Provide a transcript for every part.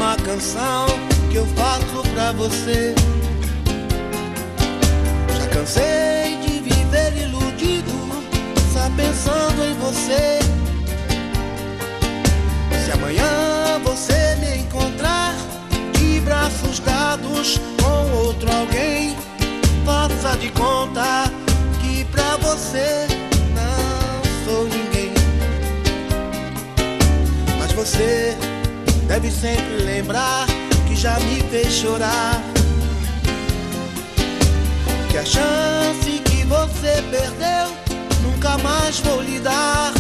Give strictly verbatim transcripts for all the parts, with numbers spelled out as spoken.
última canção que eu faço pra você. Já cansei de viver iludido, só pensando em você. Se amanhã você me encontrar de braços dados com outro alguém, faça de conta que pra você não sou ninguém. Mas você deve sempre lembrar que já me fez chorar, que a chance que você perdeu nunca mais vou lhe dar.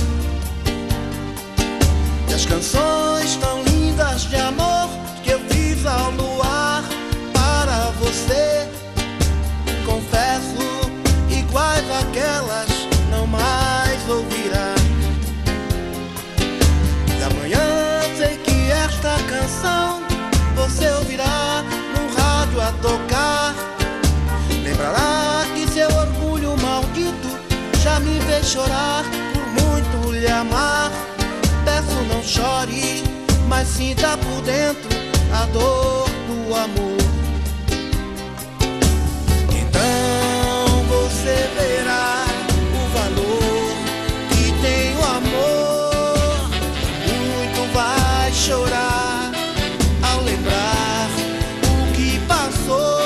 E as canções tão lindas de amor que eu fiz ao luar para você, confesso, iguais àquelas não mais ouvirá. E amanhã sei que esta canção você ouvirá no rádio a tocar. Lembrará que seu orgulho maldito já me fez chorar por muito lhe amar. Peço, não chore, mas sinta por dentro a dor do amor. Então você verá o valor que tem o amor. Muito vai chorar ao lembrar o que passou.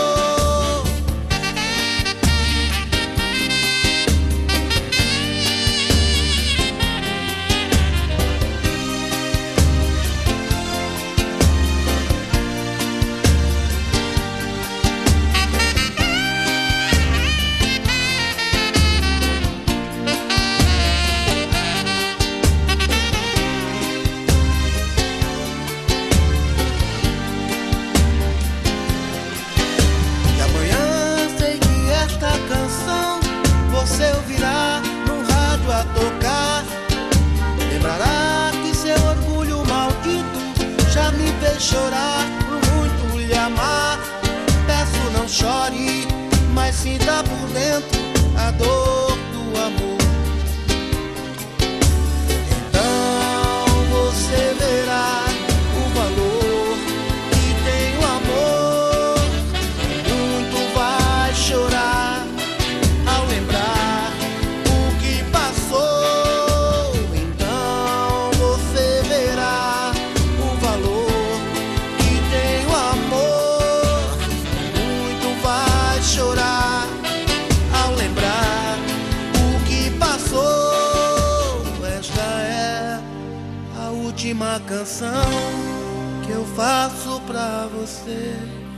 Você ouvirá no rádio a tocar. Lembrará que seu orgulho maldito já me fez chorar por muito lhe amar. Peço, não chore, mas sinta por dentro a dor do amor. Então você verá o valor que tem o amor. Muito vai chorar ao lembrar o que passou. Então você verá o valor que tem o amor. Muito vai chorar ao lembrar o que passou. Esta é a última canção que eu faço pra você.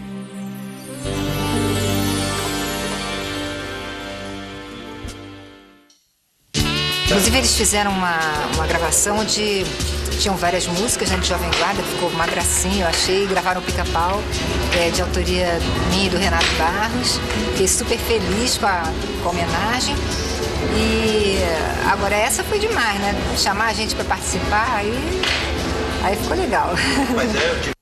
Inclusive eles fizeram uma, uma gravação onde tinham várias músicas, né, de Jovem Guarda, ficou uma gracinha, eu achei. Gravaram o Pica-Pau, é, de autoria minha e do Renato Barros. Fiquei super feliz com a, com a homenagem. E agora essa foi demais, né? Chamar a gente para participar, aí, aí ficou legal. Mas é, eu